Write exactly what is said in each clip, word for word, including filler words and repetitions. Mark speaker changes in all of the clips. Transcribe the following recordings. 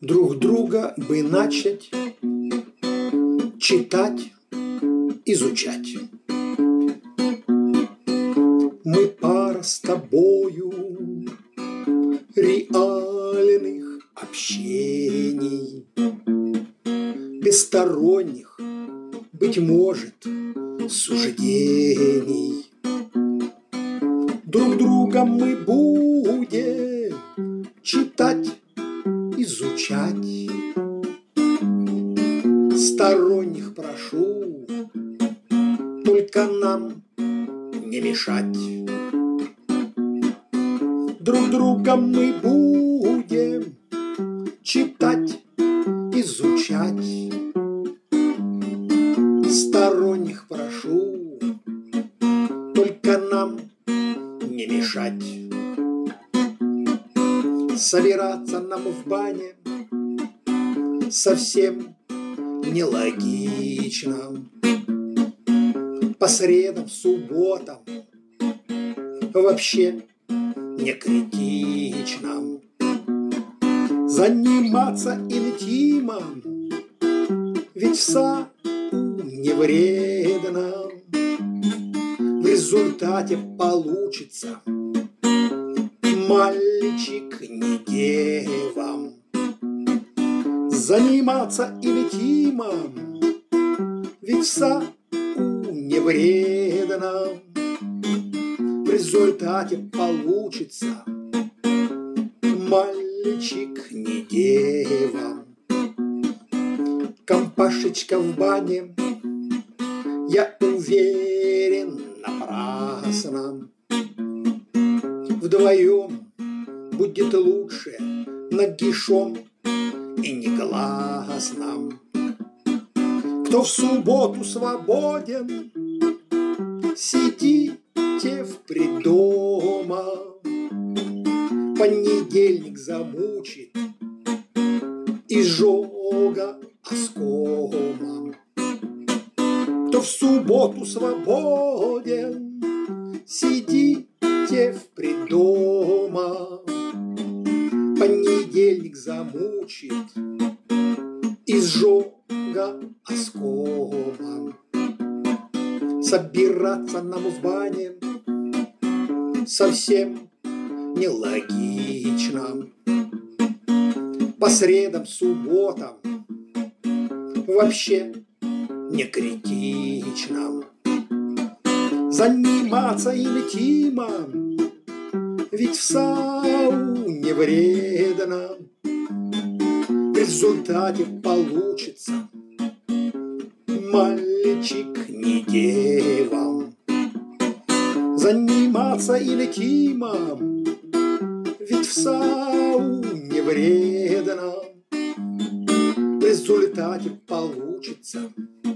Speaker 1: Друг друга бы начать читать, изучать. Мы пара с тобою реальных общений, без сторонних, быть может, суждений. Друг друга мы будем читать, изучать. Сторонних прошу только нам не мешать. Друг друга мы будем читать, изучать. Сторонних прошу только нам не мешать. Собираться нам в бане совсем нелогично. По средам, субботам вообще не критично. Заниматься интимом ведь в саду не вредно. В результате получится мальчик не девам. Заниматься интимом ведь в саду не вредно. В результате получится мальчик не дева. Компашечка в бане, я уверен, напрасно. Вдвоем будет лучше нагишом и негласно. Кто в субботу свободен, сидите впредома. Понедельник замучит изжога оскомом. Кто в субботу свободен, сидите впредома. Понедельник замучит изжога оскомом. Собираться нам в бане совсем нелогично. По средам, субботам вообще не критично. Заниматься интимом ведь в саду не вредно. В результате получится мальчик не девам. Заниматься интимом ведь в саду не вредно. В результате получится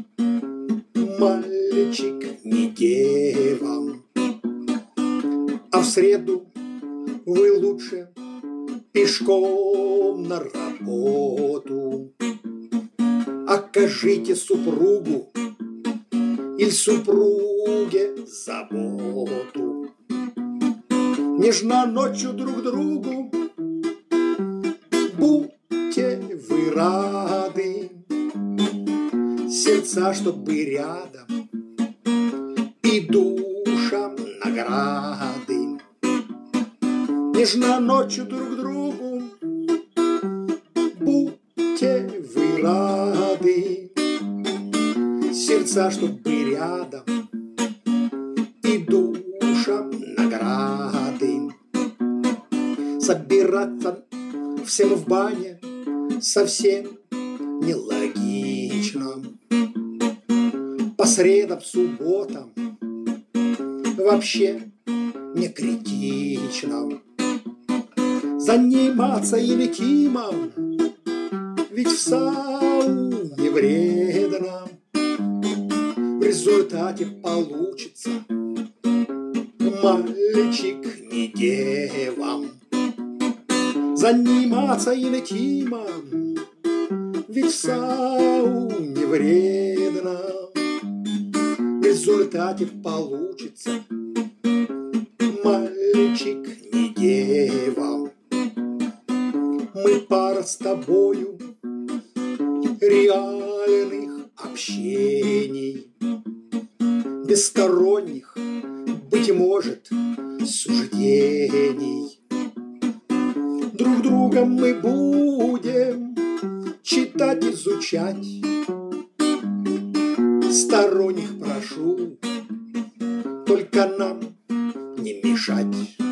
Speaker 1: мальчик не девам. А в среду вы лучше пешком на работу. Окажите супругу или супруге заботу. Нежно ночью друг другу будьте вы рады. Сердца, чтоб бы рядом, и душам награды. Нежно ночью друг другу будьте вы рады. Сердца, чтоб бы рядом, и душам награды. Собираться всем в бане совсем нелогично. По средам, субботам вообще не критично. Заниматься интимом ведь в саду не вредно. В результате получится мальчик не девам. Заниматься интимом ведь в саду не вредно. В результате получится мальчик не девам. Мы пара с тобою реальных общений, без сторонних, быть может, суждений. Друг друга мы будем читать, изучать. Сторонних прошу только нам не мешать.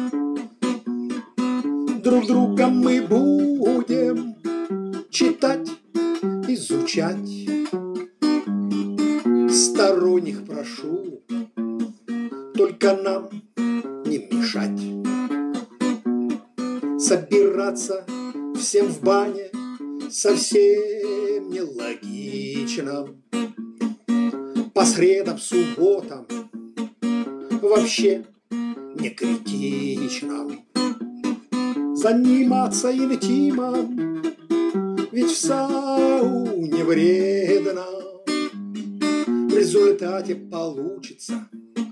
Speaker 1: Друг друга мы будем читать, изучать. Сторонних прошу только нам не мешать. Собираться всем в бане совсем нелогично. По средам, субботам вообще не критично. Заниматься интимом ведь в сауне вредно. В результате получится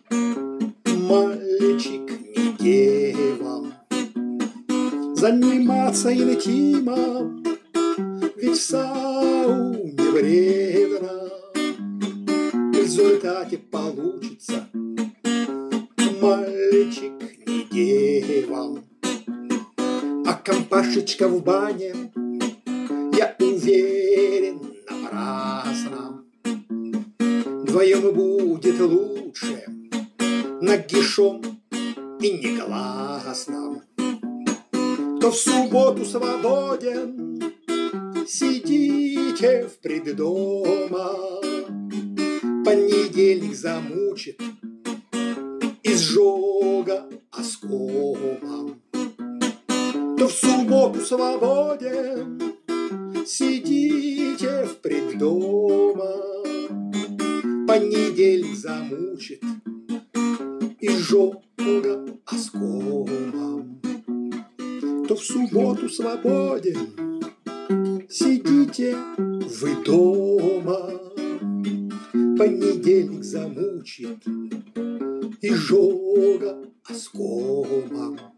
Speaker 1: мальчик не дева. Заниматься интимом ведь в сауне вредно. В результате получится мальчик не дева. А компашечка в бане, я уверен, напрасно. Вдвоем будет лучше, нагишом и негласно. Кто в субботу свободен, сидите впред дома. Понедельник замучит изжога оскомом. Кто в субботу свободен, сидите впред дома. Понедельник замучит изжога оскомом. Кто в субботу свободен, сидите вы дома. Понедельник замучит изжога оскомом.